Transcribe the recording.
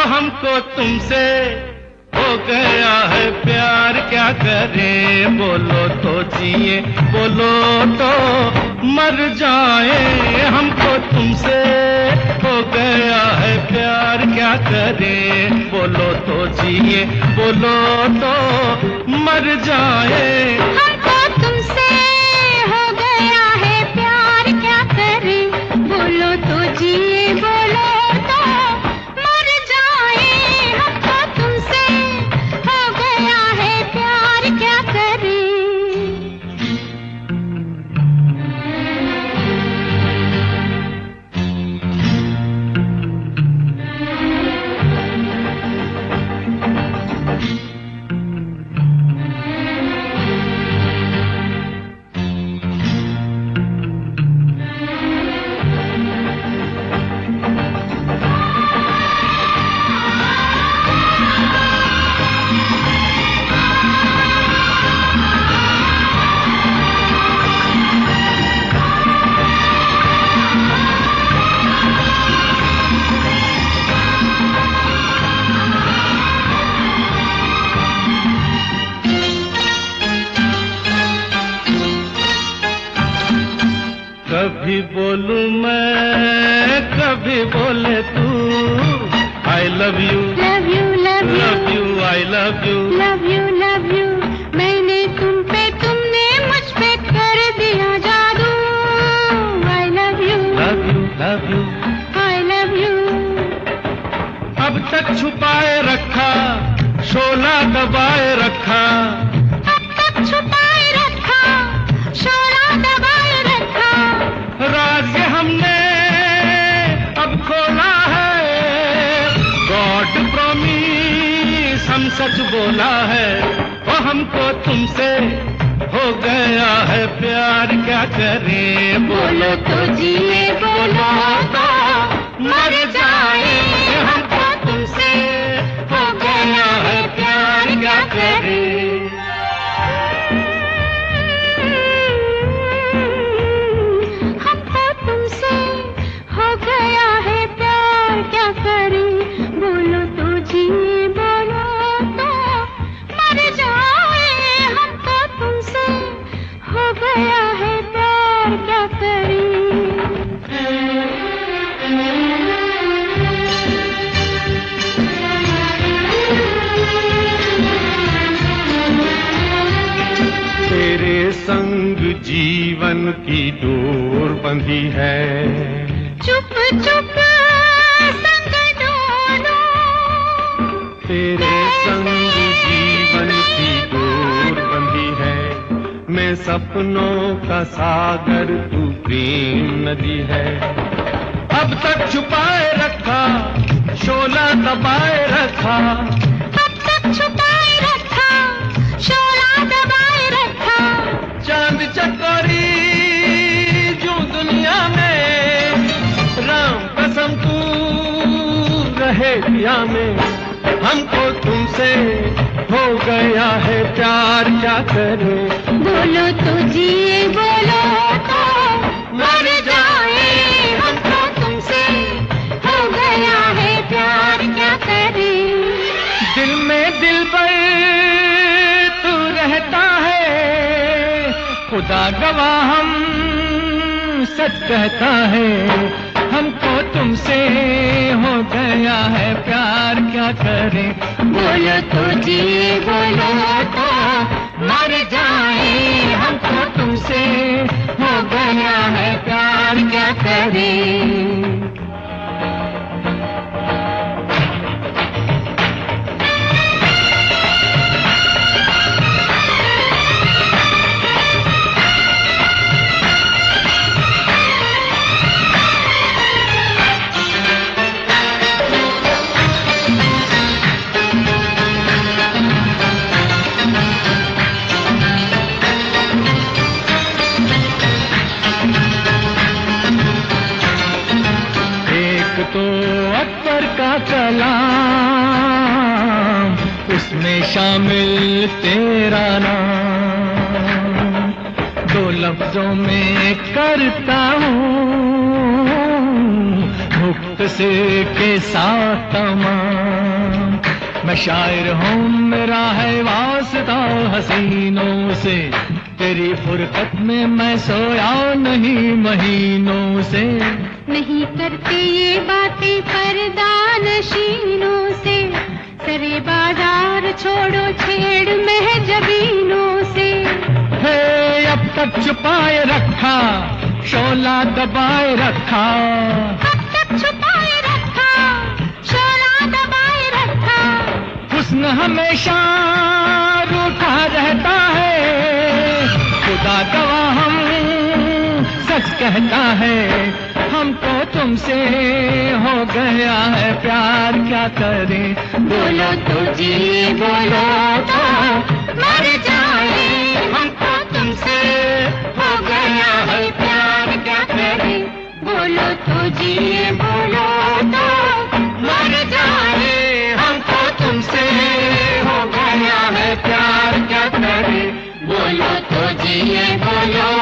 हमको तुमसे हो गया है प्यार, क्या करें? बोलो तो जिए, बोलो तो मर जाए। हमको तुमसे हो गया है प्यार, क्या करें? बोलो तो जिए, बोलो तो मर जाए। हमको तुमसे हो गया है प्यार, क्या करें? बोलो तो जिए, बोलो तो मर जाए। हमको तुमसे हो गया है प्यार, क्या करें? कभी बोलूं मैं, कभी बोले तू। I love you, love you love you love you, I love you। Love you love you. मैंने तुम पे, तुमने मुझ पे कर दिया जादू। I love you, love you, love you। I love you। अब तक छुपाए रखा, शोला दबाए रखा। अब तक छुपाए रखा, शोला दबाए रखा। राज ये हमने अब खोला है। गॉड प्रॉमिस हम सच बोला है। वो हमको तुमसे हो गया है प्यार, क्या करें? बोलो तो जिए, बोलो तो मर जाए। हमको तुमसे हो गया है प्यार, क्या करें? हमको तुमसे हो गया है प्यार, क्या करें? बोलो तो जिए, बोलो तो मर जाए। हमको तुमसे हो गया है प्यार, क्या करें? तेरे संग जीवन की डोर बंधी है। चुप चुप संग डोलो। तेरे संग जीवन की डोर बंधी है। मैं सपनों का सागर, तू प्रेम नदी है। अब तक छुपाए रखा, शोला दबाए रखा। अब तक छुपाए रखा, शोला दबाए रखा। चांद चकोरी जो दुनिया में, राम कसम तू रहे पिया में। हमको तुमसे हो गया है प्यार, क्या करें? बोलो तो जिए, बोलो तो मर जाए। हमको तुमसे हो गया है प्यार, क्या करें? दिल में दिल पर तू रहता है। खुदा गवाह हम सच कहता है। हमको तुमसे हो गया है प्यार, क्या करें? बोलो तो जिए, बोलो तो मर जाए। हमको तुमसे हो गया है प्यार, क्या करें? तो अकबर का कलाम, उसमें शामिल तेरा नाम। दो लफ्जों में करता हूँ मुक्त से के साथ तमाम। मैं शायर हूँ, मेरा है वास्ता हसीनों से, तेरी फुरकत में मैं सोया नहीं महीनों से। नहीं करते ये बातें पर्दा नशीनों से, सरे बाजार छोड़ो छेड़ महजबीनों से। हे अब तक छुपाए रखा, शोला दबाए रखा, अब तक छुपाए रखा, शोला दबाए रखा। हुस्न हमेशा रूठा रहता है, खुदा गवाह हम सच कहता है। हमको तुमसे हो गया है प्यार, क्या करें? बोलो तो जी, बोलो तो मर जाए। हमको तुमसे हो गया है प्यार, क्या करें? बोलो तो जी, बोलो तो मर जाए। हमको तुमसे हो गया है प्यार, क्या करें? बोलो तो जी, बोलो